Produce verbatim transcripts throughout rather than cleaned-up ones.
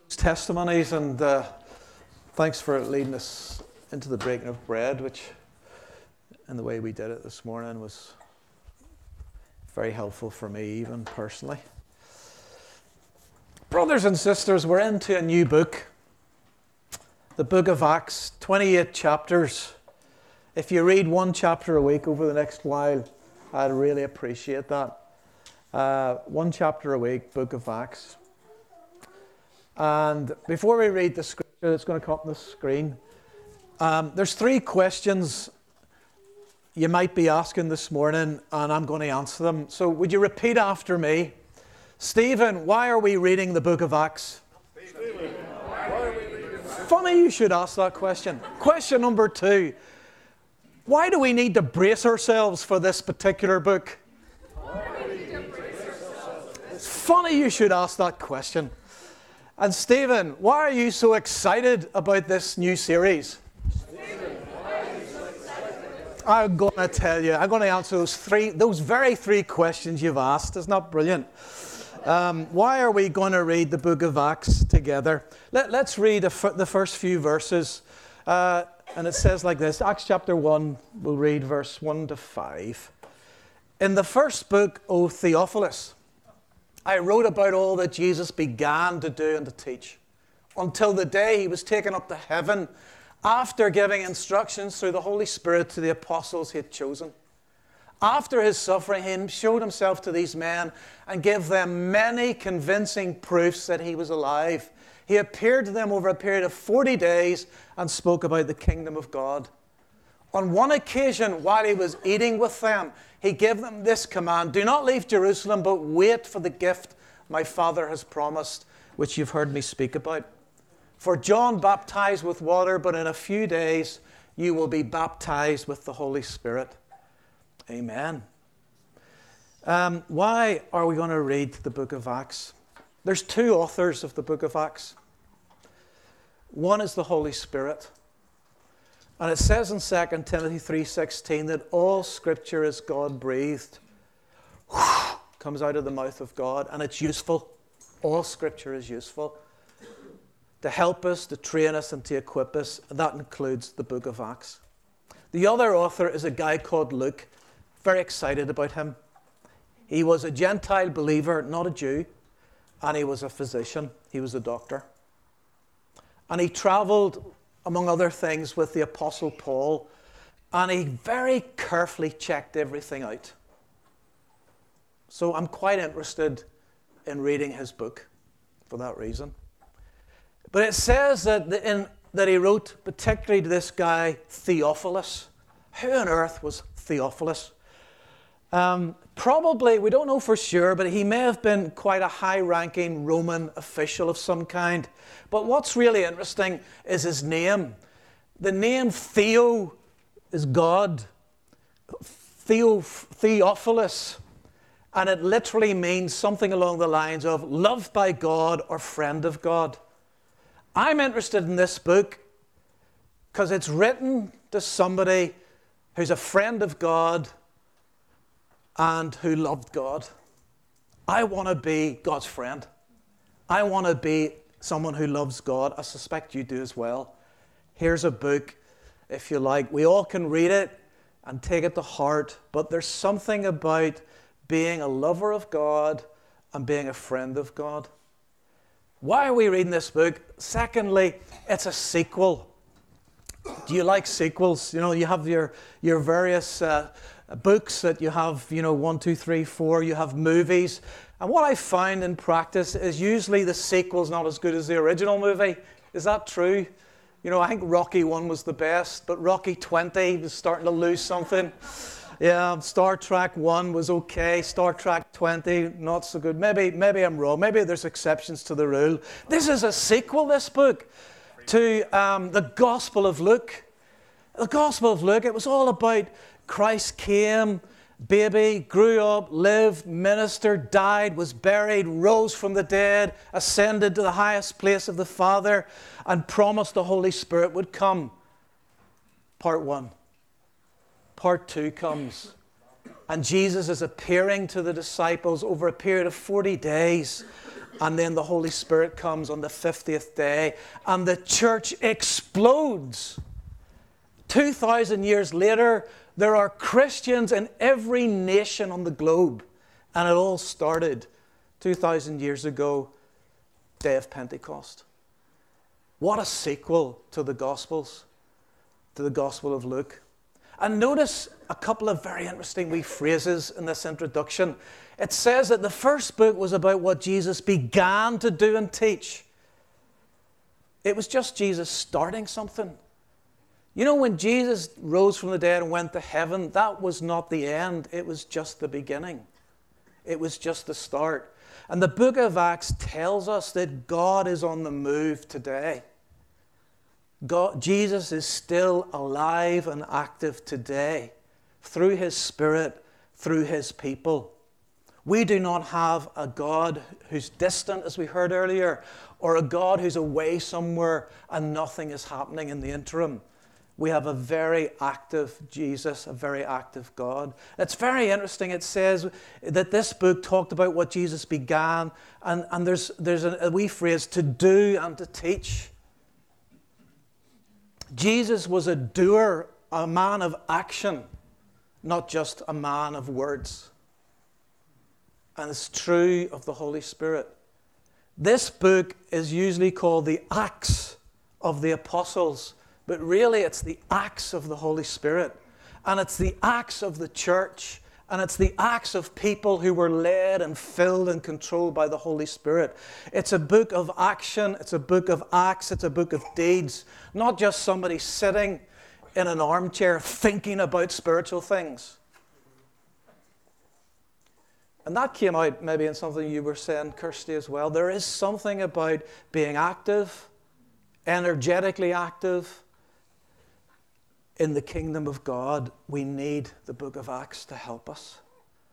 testimonies, and uh, thanks for leading us into the breaking of bread, which, and the way we did it this morning, was very helpful for me, even personally. Brothers and sisters, we're into a new book, the book of Acts, twenty-eight chapters. If you read one chapter a week over the next while, I'd really appreciate that. Uh, one chapter a week, book of Acts. And before we read the scripture that's going to come up on the screen, um, there's three questions you might be asking this morning, and I'm going to answer them. So would you repeat after me? Stephen, why are we reading the book of Acts? Stephen, why are we reading the book? Funny you should ask that question. Question number two, why do we need to brace ourselves for this particular book? Why do we need to brace ourselves? It's funny you should ask that question. And Stephen, why are you so excited about this new series? Stephen, why are you so excited? I'm going to tell you. I'm going to answer those three, those very three questions you've asked. Isn't that brilliant? Um, why are we going to read the book of Acts together? Let, let's read the, f- the first few verses. Uh, and it says like this, Acts chapter one, we'll read verse one to five. In the first book, O Theophilus, I wrote about all that Jesus began to do and to teach, until the day he was taken up to heaven, after giving instructions through the Holy Spirit to the apostles he had chosen. After his suffering, he showed himself to these men and gave them many convincing proofs that he was alive. He appeared to them over a period of forty days and spoke about the kingdom of God. On one occasion, while he was eating with them, he gave them this command: do not leave Jerusalem, but wait for the gift my Father has promised, which you've heard me speak about. For John baptized with water, but in a few days you will be baptized with the Holy Spirit. Amen. Um, why are we going to read the book of Acts? There's two authors of the book of Acts. One is the Holy Spirit. And it says in Second Timothy three sixteen that all Scripture is God-breathed. Comes out of the mouth of God, and it's useful. All Scripture is useful to help us, to train us, and to equip us. And that includes the book of Acts. The other author is a guy called Luke. Very excited about him. He was a Gentile believer, not a Jew, and he was a physician. He was a doctor. And he traveled, among other things, with the Apostle Paul, and he very carefully checked everything out. So I'm quite interested in reading his book for that reason. But it says that, the, in, that he wrote particularly to this guy, Theophilus. Who on earth was Theophilus? Um, probably, we don't know for sure, but he may have been quite a high-ranking Roman official of some kind. But what's really interesting is his name. The name Theo is God. Theo, Theophilus. And it literally means something along the lines of loved by God or friend of God. I'm interested in this book because it's written to somebody who's a friend of God and who loved God. I want to be God's friend. I want to be someone who loves God. I suspect you do as well. Here's a book, if you like. We all can read it and take it to heart, but there's something about being a lover of God and being a friend of God. Why are we reading this book? Secondly, it's a sequel. Do you like sequels? You know, you have your, your various uh, books that you have, you know, one, two, three, four. You have movies. And what I find in practice is usually the sequel's not as good as the original movie. Is that true? You know, I think Rocky one was the best, but Rocky twenty was starting to lose something. Yeah, Star Trek one was okay. Star Trek twenty, not so good. Maybe, maybe I'm wrong. Maybe there's exceptions to the rule. This is a sequel, this book, to um, the Gospel of Luke. The Gospel of Luke, it was all about Christ came, baby, grew up, lived, ministered, died, was buried, rose from the dead, ascended to the highest place of the Father, and promised the Holy Spirit would come. Part one. Part two comes. And Jesus is appearing to the disciples over a period of forty days. And then the Holy Spirit comes on the fiftieth day, and the church explodes. two thousand years later, there are Christians in every nation on the globe. And it all started two thousand years ago, day of Pentecost. What a sequel to the Gospels, to the Gospel of Luke. And notice a couple of very interesting wee phrases in this introduction. It says that the first book was about what Jesus began to do and teach. It was just Jesus starting something. You know, when Jesus rose from the dead and went to heaven, that was not the end. It was just the beginning. It was just the start. And the book of Acts tells us that God is on the move today. God, Jesus is still alive and active today through his Spirit, through his people. We do not have a God who's distant, as we heard earlier, or a God who's away somewhere and nothing is happening in the interim. We have a very active Jesus, a very active God. It's very interesting. It says that this book talked about what Jesus began, and, and there's, there's a, a wee phrase, to do and to teach. Jesus was a doer, a man of action, not just a man of words. And it's true of the Holy Spirit. This book is usually called the Acts of the Apostles, but really it's the Acts of the Holy Spirit. And it's the Acts of the church. And it's the acts of people who were led and filled and controlled by the Holy Spirit. It's a book of action. It's a book of acts. It's a book of deeds. Not just somebody sitting in an armchair thinking about spiritual things. And that came out maybe in something you were saying, Kirsty, as well. There is something about being active, energetically active, in the kingdom of God. We need the book of Acts to help us.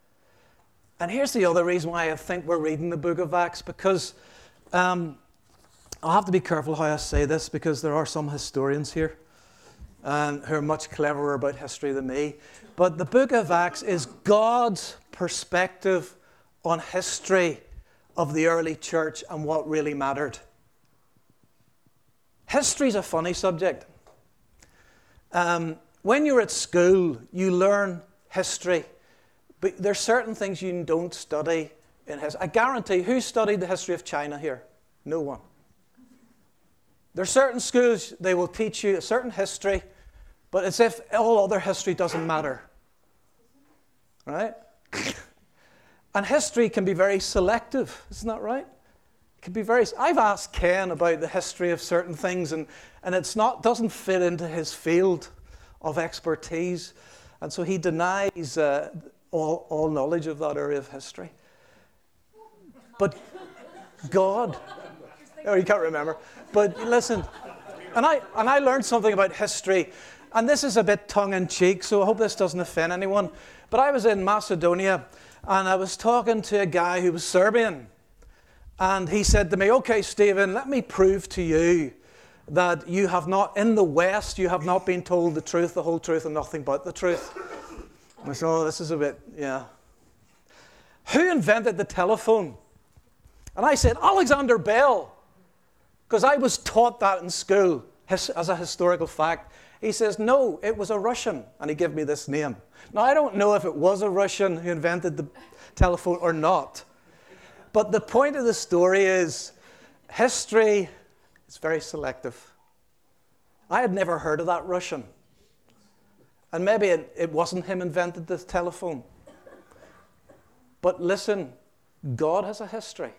And here's the other reason why I think we're reading the book of Acts, because um, I'll have to be careful how I say this, because there are some historians here um, who are much cleverer about history than me. But the book of Acts is God's perspective on history of the early church and what really mattered. History's a funny subject. Um, when you're at school, you learn history, but there's certain things you don't study in history. I guarantee, who studied the history of China here? No one. There's certain schools, they will teach you a certain history, but it's as if all other history doesn't matter. Right? And history can be very selective, isn't that right? It can be very. I've asked Ken about the history of certain things, and, and it's not doesn't fit into his field of expertise, and so he denies uh, all all knowledge of that area of history. But God, oh, you can't remember. But listen, and I and I learned something about history, and this is a bit tongue in cheek, so I hope this doesn't offend anyone. But I was in Macedonia, and I was talking to a guy who was Serbian. And he said to me, okay, Stephen, let me prove to you that you have not, in the West, you have not been told the truth, the whole truth, and nothing but the truth. I said, oh, this is a bit, yeah. Who invented the telephone? And I said, Alexander Bell, because I was taught that in school his, as a historical fact. He says, no, it was a Russian, and he gave me this name. Now, I don't know if it was a Russian who invented the telephone or not. But the point of the story is history is very selective. I had never heard of that Russian. And maybe it, it wasn't him invented the telephone. But listen, God has a history.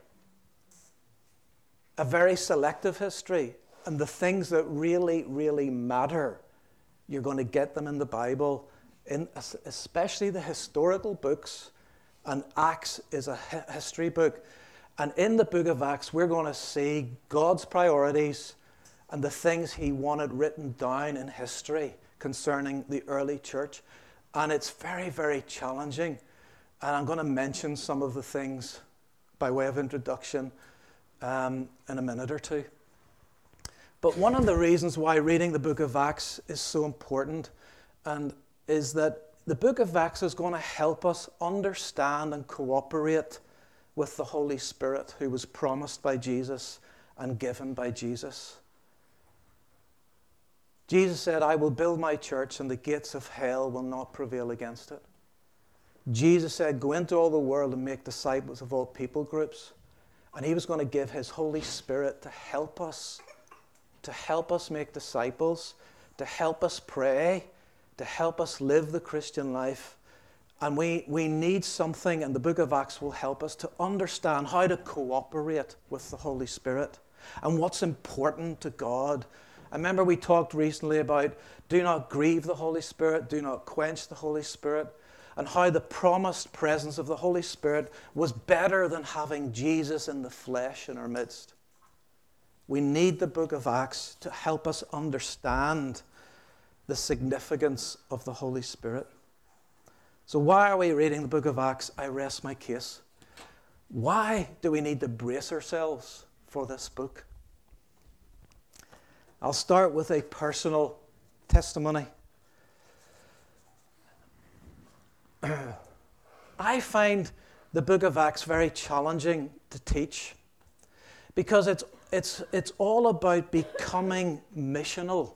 A very selective history. And the things that really, really matter, you're going to get them in the Bible, in, especially the historical books. And Acts is a history book. And in the book of Acts, we're going to see God's priorities and the things he wanted written down in history concerning the early church. And it's very, very challenging. And I'm going to mention some of the things by way of introduction um, in a minute or two. But one of the reasons why reading the book of Acts is so important and is that the book of Acts is going to help us understand and cooperate with the Holy Spirit who was promised by Jesus and given by Jesus. Jesus said, I will build my church and the gates of hell will not prevail against it. Jesus said, go into all the world and make disciples of all people groups. And he was going to give his Holy Spirit to help us, to help us make disciples, to help us pray, to help us live the Christian life. And we, we need something, and the book of Acts will help us to understand how to cooperate with the Holy Spirit and what's important to God. I remember we talked recently about do not grieve the Holy Spirit, do not quench the Holy Spirit, and how the promised presence of the Holy Spirit was better than having Jesus in the flesh in our midst. We need the book of Acts to help us understand the significance of the Holy Spirit. So why are we reading the book of Acts? I rest my case. Why do we need to brace ourselves for this book? I'll start with a personal testimony. I find the book of Acts very challenging to teach because it's, it's, it's all about becoming missional.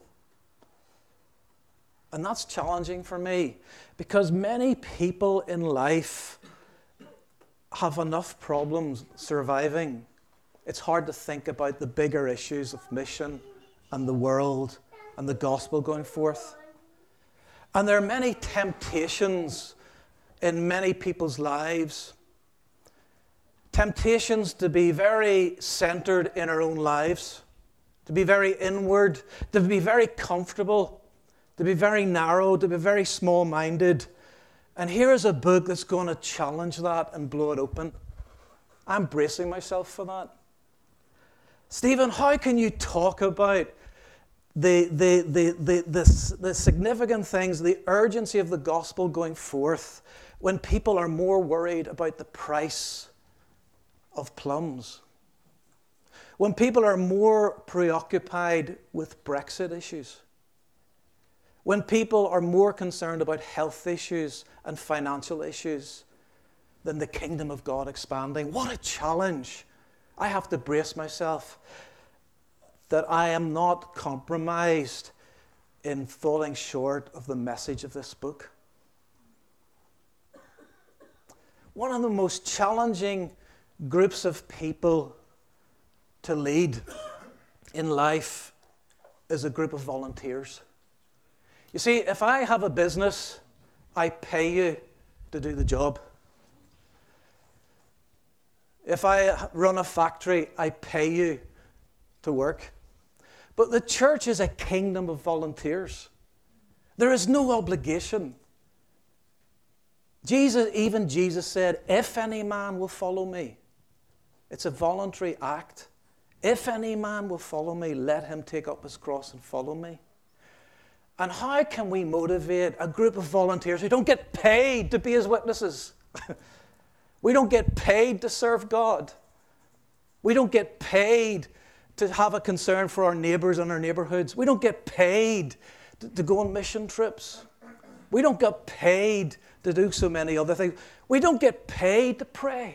And that's challenging for me because many people in life have enough problems surviving. It's hard to think about the bigger issues of mission and the world and the gospel going forth. And there are many temptations in many people's lives. Temptations to be very centered in our own lives, to be very inward, to be very comfortable, to be very narrow, to be very small-minded. And here is a book that's going to challenge that and blow it open. I'm bracing myself for that. Stephen, how can you talk about the, the, the, the, the, the significant things, the urgency of the gospel going forth when people are more worried about the price of plums? When people are more preoccupied with Brexit issues? When people are more concerned about health issues and financial issues than the kingdom of God expanding? What a challenge. I have to brace myself that I am not compromised in falling short of the message of this book. One of the most challenging groups of people to lead in life is a group of volunteers. You see, if I have a business, I pay you to do the job. If I run a factory, I pay you to work. But the church is a kingdom of volunteers. There is no obligation. Jesus, even Jesus said, if any man will follow me, it's a voluntary act. If any man will follow me, let him take up his cross and follow me. And how can we motivate a group of volunteers who don't get paid to be his witnesses? We don't get paid to serve God. We don't get paid to have a concern for our neighbors and our neighborhoods. We don't get paid to, to go on mission trips. We don't get paid to do so many other things. We don't get paid to pray.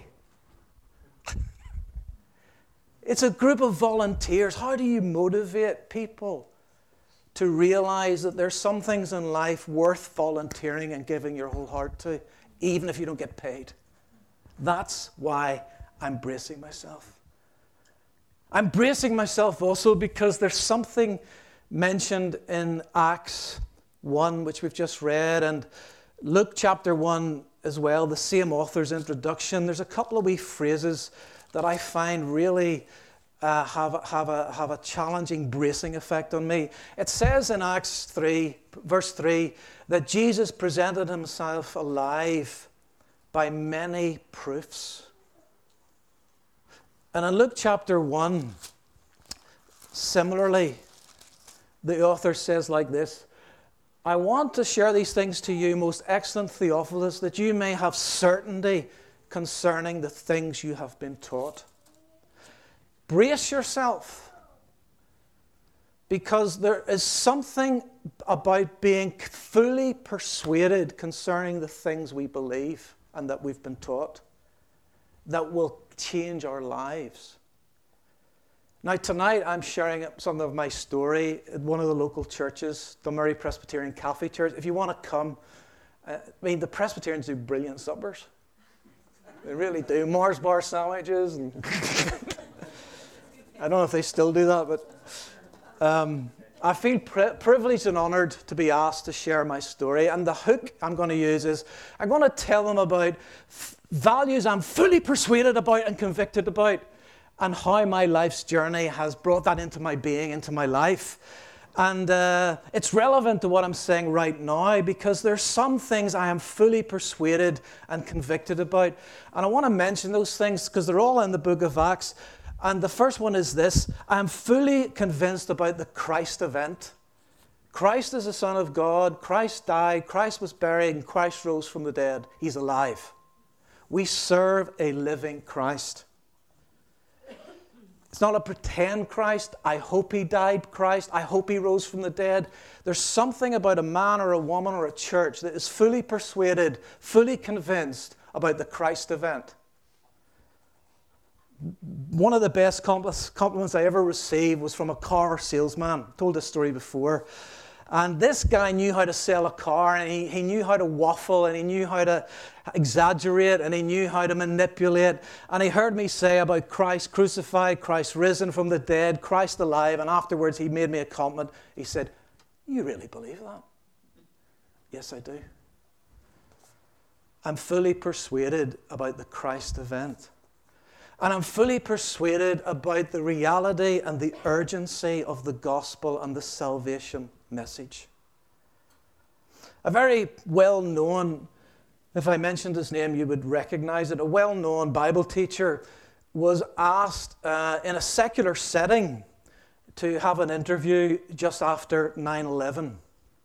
It's a group of volunteers. How do you motivate people to realize that there's some things in life worth volunteering and giving your whole heart to, even if you don't get paid? That's why I'm bracing myself. I'm bracing myself also because there's something mentioned in Acts one, which we've just read, and Luke chapter one as well, the same author's introduction. There's a couple of wee phrases that I find really uh, have, have, a, have a challenging bracing effect on me. It says in Acts three, verse three, that Jesus presented himself alive by many proofs. And in Luke chapter one, similarly, the author says like this, I want to share these things to you, most excellent Theophilus, that you may have certainty concerning the things you have been taught. Brace yourself, because there is something about being fully persuaded concerning the things we believe and that we've been taught. that will change our lives. Now, tonight I'm sharing some of my story at one of the local churches, Dunmurry Presbyterian Catholic Church. If you want to come, uh, I mean, the Presbyterians do brilliant suppers. They really do. Mars bar sandwiches. And I don't know if they still do that, but um, I feel pri- privileged and honoured to be asked to share my story. And the hook I'm going to use is I'm going to tell them about f- values I'm fully persuaded about and convicted about, and how my life's journey has brought that into my being, into my life. And uh, it's relevant to what I'm saying right now, because there's some things I am fully persuaded and convicted about. And I want to mention those things because they're all in the book of Acts. And the first one is this: I am fully convinced about the Christ event. Christ is the Son of God. Christ died. Christ was buried. And Christ rose from the dead. He's alive. We serve a living Christ. It's not a pretend Christ. I hope he died Christ. I hope he rose from the dead. There's something about a man or a woman or a church that is fully persuaded, fully convinced about the Christ event. One of the best compliments I ever received was from a car salesman. I've told this story before. And this guy knew how to sell a car, and he, he knew how to waffle, and he knew how to exaggerate, and he knew how to manipulate. And he heard me say about Christ crucified, Christ risen from the dead, Christ alive, and afterwards he made me a compliment. He said, "You really believe that?" Yes, I do. I'm fully persuaded about the Christ event. And I'm fully persuaded about the reality and the urgency of the gospel and the salvation message. A very well-known, if I mentioned his name, you would recognize it, a well-known Bible teacher was asked uh, in a secular setting to have an interview just after nine eleven.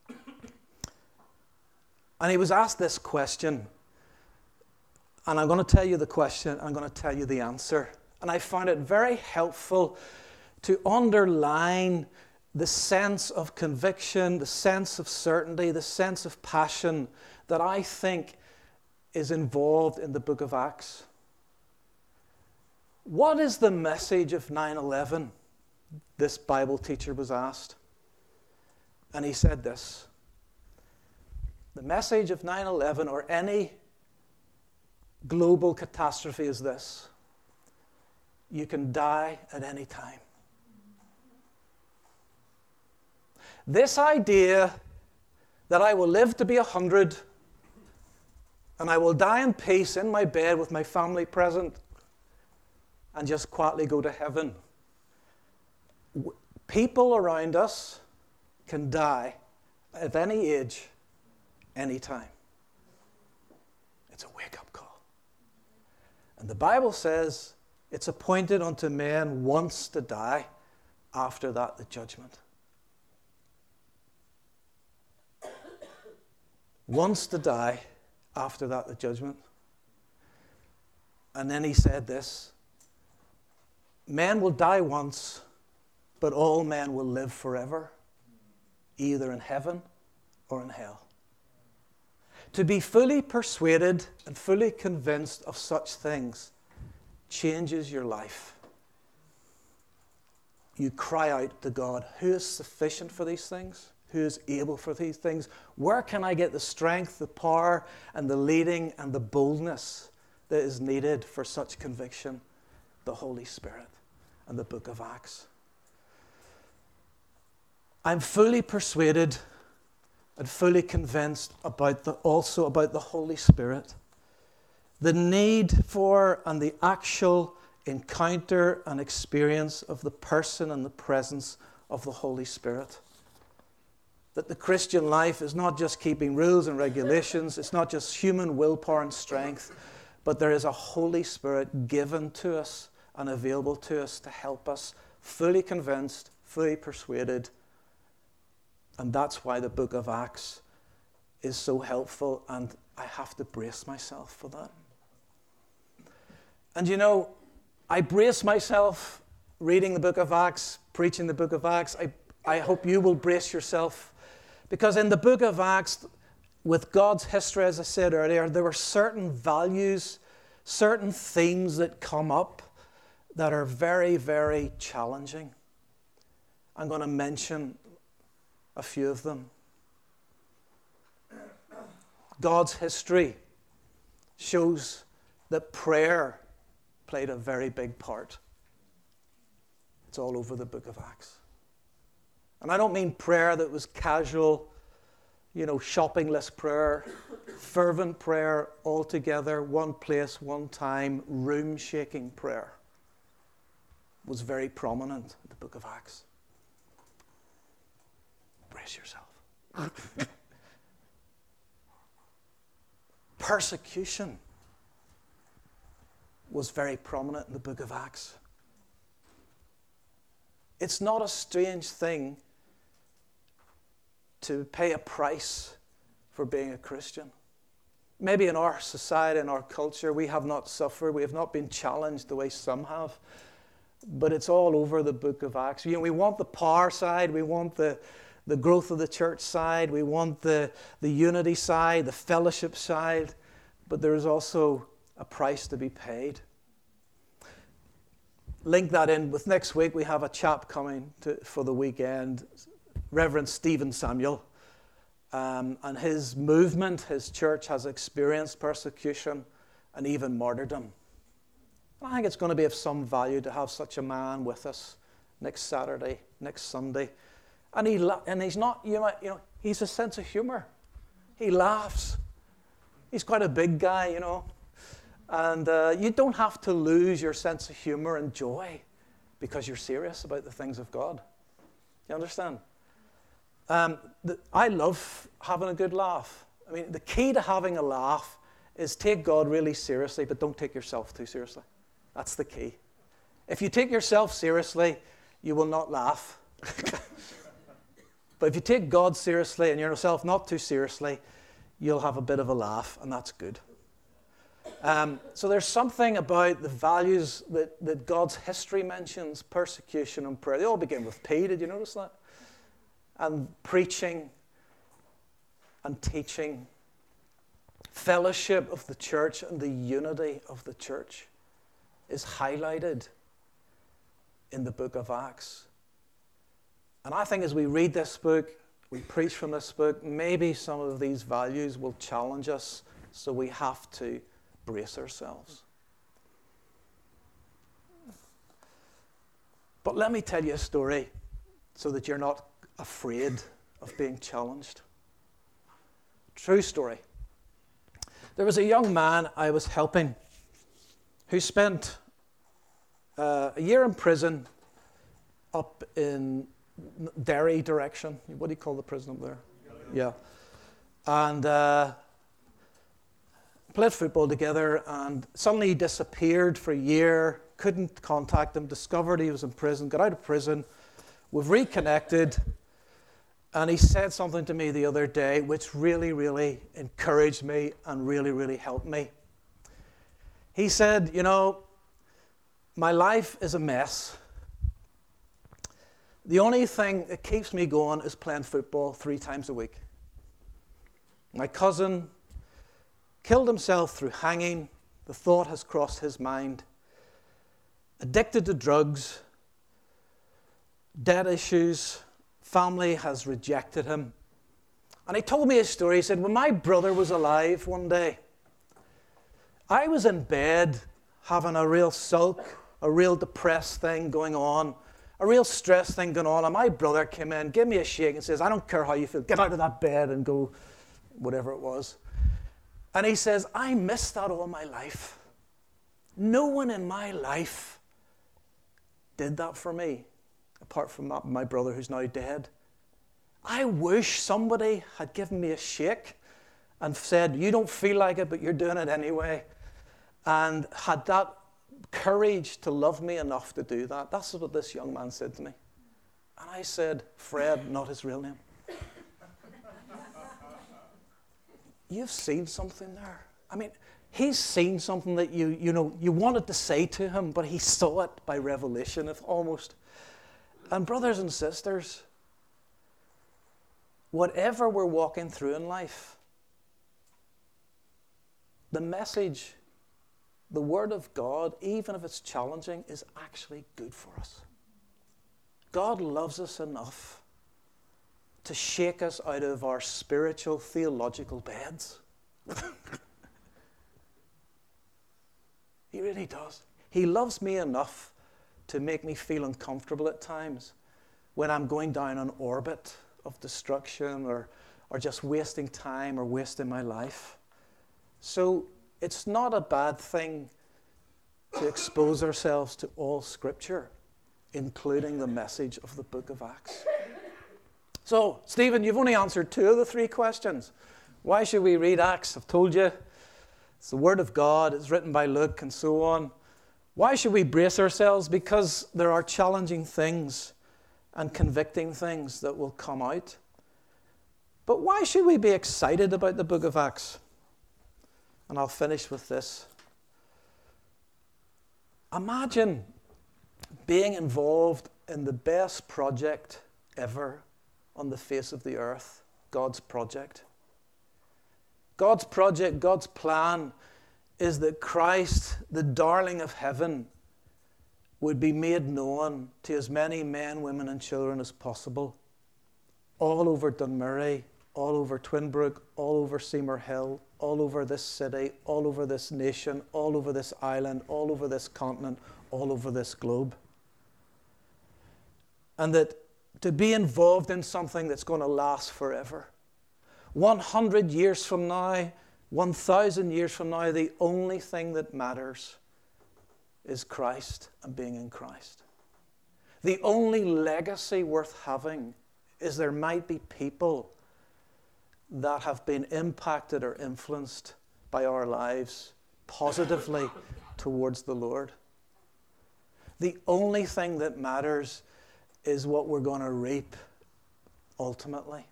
And he was asked this question. And I'm going to tell you the question, I'm going to tell you the answer. And I found it very helpful to underline the sense of conviction, the sense of certainty, the sense of passion that I think is involved in the book of Acts. What is the message of nine eleven? This Bible teacher was asked. And he said this: the message of nine eleven, or any global catastrophe, is this: you can die at any time. This idea that I will live to be a hundred and I will die in peace in my bed with my family present and just quietly go to heaven. People around us can die at any age, any time. It's a wake-up call. And the Bible says it's appointed unto men once to die, after that the judgment. Once to die, after that the judgment. And then he said this: men will die once, but all men will live forever, either in heaven or in hell. To be fully persuaded and fully convinced of such things changes your life. You cry out to God, who is sufficient for these things? Who is able for these things? Where can I get the strength, the power, and the leading and the boldness that is needed for such conviction? The Holy Spirit and the book of Acts. I'm fully persuaded and fully convinced about the, also about the Holy Spirit. The need for and the actual encounter and experience of the person and the presence of the Holy Spirit. That the Christian life is not just keeping rules and regulations, it's not just human willpower and strength, but there is a Holy Spirit given to us and available to us to help us, fully convinced, fully persuaded. And that's why the book of Acts is so helpful, and I have to brace myself for that. And you know, I brace myself reading the book of Acts, preaching the book of Acts. I, I hope you will brace yourself, because in the book of Acts, with God's history, as I said earlier, there were certain values certain themes that come up that are very, very challenging. I'm going to mention a few of them. God's history shows that prayer played a very big part. It's all over the book of Acts. And I don't mean prayer that was casual, you know, shopping list prayer, fervent prayer all together, one place, one time, room-shaking prayer was very prominent in the book of Acts. Brace yourself. Persecution was very prominent in the book of Acts. It's not a strange thing to pay a price for being a Christian. Maybe in our society, in our culture, we have not suffered, we have not been challenged the way some have, but it's all over the book of Acts. You know, we want the power side, we want the, the growth of the church side, we want the, the unity side, the fellowship side, but there is also a price to be paid. Link that in with next week. We have a chap coming to, for the weekend, Reverend Stephen Samuel, um, and his movement, his church has experienced persecution and even martyrdom. I think it's going to be of some value to have such a man with us next Saturday, next Sunday. And he and he's not, you know, you know, he's a sense of humor. He laughs. He's quite a big guy, you know. And uh, you don't have to lose your sense of humor and joy because you're serious about the things of God. You understand? Um, the, I love having a good laugh. I mean, the key to having a laugh is take God really seriously, but don't take yourself too seriously. That's the key. If you take yourself seriously, you will not laugh. But if you take God seriously and yourself not too seriously, you'll have a bit of a laugh, and that's good. Um, so there's something about the values that, that God's history mentions, persecution and prayer. They all begin with P, did you notice that? And preaching and teaching, fellowship of the church and the unity of the church is highlighted in the book of Acts. And I think as we read this book, we preach from this book, maybe some of these values will challenge us, so we have to brace ourselves. But let me tell you a story so that you're not afraid of being challenged. True story. There was a young man I was helping who spent uh, a year in prison up in Derry direction. What do you call the prison up there? Yeah. And uh, played football together, and suddenly he disappeared for a year, couldn't contact him, discovered he was in prison, got out of prison. We've reconnected, and he said something to me the other day which really, really encouraged me and really, really helped me. He said, you know, my life is a mess. The only thing that keeps me going is playing football three times a week. My cousin killed himself through hanging. The thought has crossed his mind. Addicted to drugs, debt issues, family has rejected him. And he told me a story. He said, when my brother was alive one day, I was in bed having a real sulk, a real depressed thing going on, a real stress thing going on, and my brother came in, gave me a shake and says, I don't care how you feel, get out of that bed and go, whatever it was. And he says, I missed that all my life. No one in my life did that for me, apart from that, my brother who's now dead. I wish somebody had given me a shake and said, you don't feel like it, but you're doing it anyway. And had that courage to love me enough to do that. That's what this young man said to me. And I said, Fred, not his real name. You've seen something there. I mean, he's seen something that you, you know, you wanted to say to him, but he saw it by revelation, if almost. And brothers and sisters, whatever we're walking through in life, the message the Word of God, even if it's challenging, is actually good for us. God loves us enough to shake us out of our spiritual, theological beds. He really does. He loves me enough to make me feel uncomfortable at times when I'm going down an orbit of destruction or, or just wasting time or wasting my life. So it's not a bad thing to expose ourselves to all Scripture, including the message of the book of Acts. So, Stephen, you've only answered two of the three questions. Why should we read Acts? I've told you. It's the Word of God. It's written by Luke and so on. Why should we brace ourselves? Because there are challenging things and convicting things that will come out. But why should we be excited about the book of Acts? And I'll finish with this. Imagine being involved in the best project ever on the face of the earth, God's project. God's project, God's plan is that Christ, the darling of heaven, would be made known to as many men, women and children as possible, all over Dunmurry, all over Twinbrook, all over Seymour Hill, all over this city, all over this nation, all over this island, all over this continent, all over this globe. And that to be involved in something that's going to last forever. one hundred years from now, one thousand years from now, the only thing that matters is Christ and being in Christ. The only legacy worth having is there might be people that have been impacted or influenced by our lives positively towards the Lord. The only thing that matters is what we're going to reap ultimately.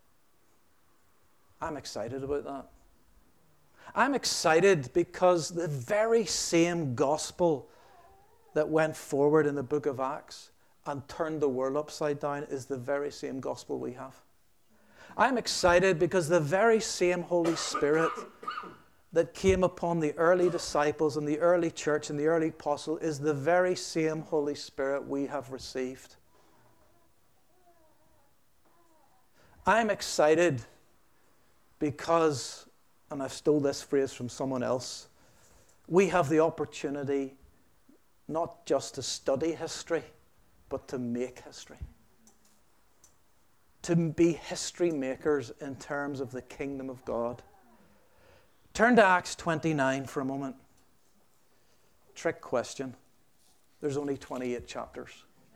I'm excited about that. I'm excited because the very same gospel that went forward in the book of Acts and turned the world upside down is the very same gospel we have. I'm excited because the very same Holy Spirit that came upon the early disciples and the early church and the early apostle is the very same Holy Spirit we have received. I'm excited because, and I've stole this phrase from someone else, we have the opportunity not just to study history, but to make history. To be history makers in terms of the kingdom of God. Turn to Acts twenty-nine for a moment. Trick question. There's only twenty-eight chapters.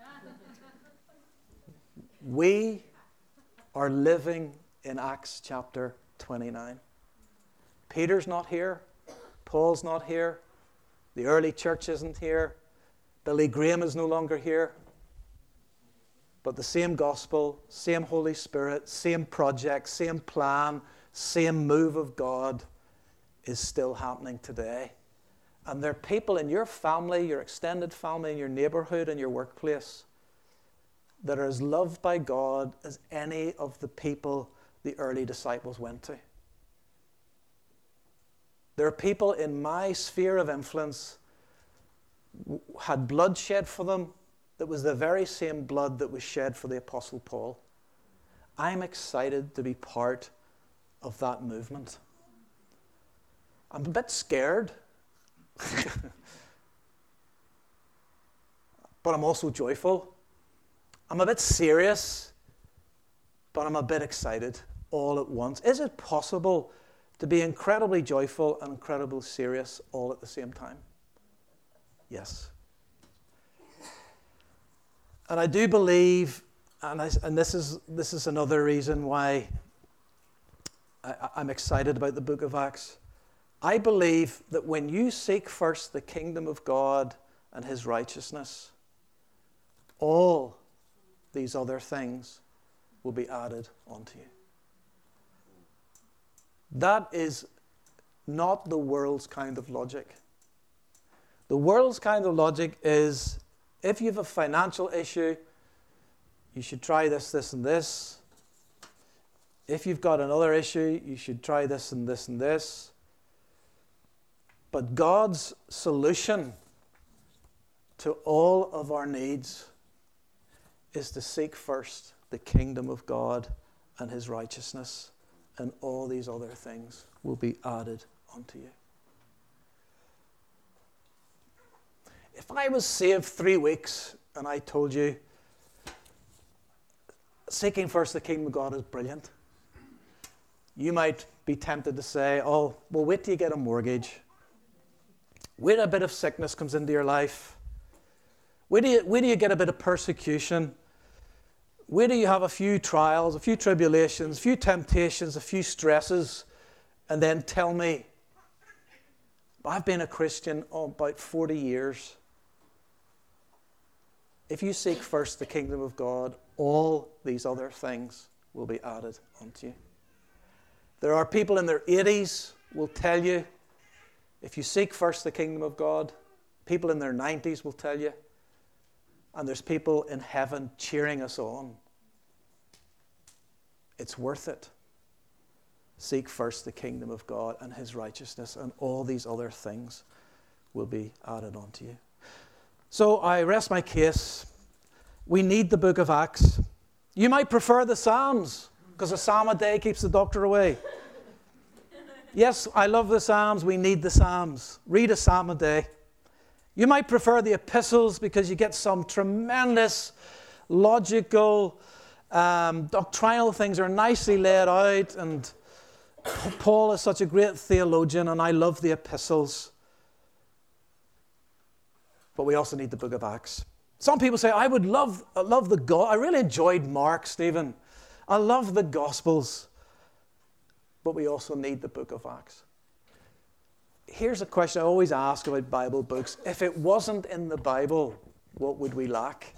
We are living in Acts chapter twenty-nine. Peter's not here. Paul's not here. The early church isn't here. Billy Graham is no longer here. But the same gospel, same Holy Spirit, same project, same plan, same move of God is still happening today. And there are people in your family, your extended family, in your neighborhood, in your workplace that are as loved by God as any of the people the early disciples went to. There are people in my sphere of influence who had blood shed for them that was the very same blood that was shed for the Apostle Paul. I'm excited to be part of that movement. I'm a bit scared, but I'm also joyful. I'm a bit serious, but I'm a bit excited all at once. Is it possible to be incredibly joyful and incredibly serious all at the same time? Yes. And I do believe, and, I, and this is this is another reason why I, I'm excited about the book of Acts. I believe that when you seek first the kingdom of God and his righteousness, all these other things will be added onto you. That is not the world's kind of logic. The world's kind of logic is, if you have a financial issue, you should try this, this, and this. If you've got another issue, you should try this and this and this. But God's solution to all of our needs is to seek first the kingdom of God and his righteousness, and all these other things will be added unto you. If I was saved three weeks and I told you seeking first the kingdom of God is brilliant, you might be tempted to say, oh, well, wait till you get a mortgage. Wait till a bit of sickness comes into your life. Wait till you, wait till you get a bit of persecution. Wait till you have a few trials, a few tribulations, a few temptations, a few stresses, and then tell me. I've been a Christian oh, about forty years. If you seek first the kingdom of God, all these other things will be added unto you. There are people in their eighties will tell you, if you seek first the kingdom of God, people in their nineties will tell you, and there's people in heaven cheering us on. It's worth it. Seek first the kingdom of God and his righteousness, and all these other things will be added unto you. So I rest my case. We need the book of Acts. You might prefer the Psalms, because a psalm a day keeps the doctor away. Yes, I love the Psalms. We need the Psalms. Read a psalm a day. You might prefer the epistles because you get some tremendous logical, um, doctrinal things are nicely laid out, and Paul is such a great theologian, and I love the epistles. But we also need the book of Acts. Some people say, I would love, I love the God. I really enjoyed Mark, Stephen. I love the Gospels. But we also need the book of Acts. Here's a question I always ask about Bible books. If it wasn't in the Bible, what would we lack?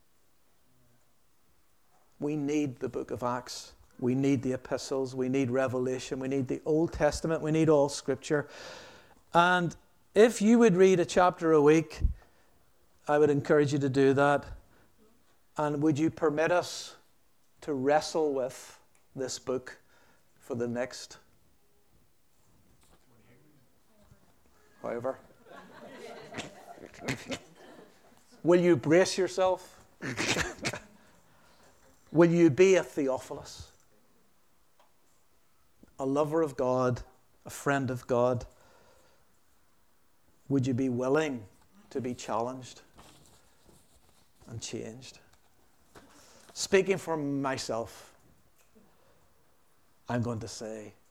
We need the book of Acts. We need the epistles. We need Revelation. We need the Old Testament. We need all Scripture. And if you would read a chapter a week, I would encourage you to do that. And would you permit us to wrestle with this book for the next, however? Will you brace yourself? Will you be a Theophilus? A lover of God, a friend of God? Would you be willing to be challenged and changed? Speaking for myself, I'm going to say,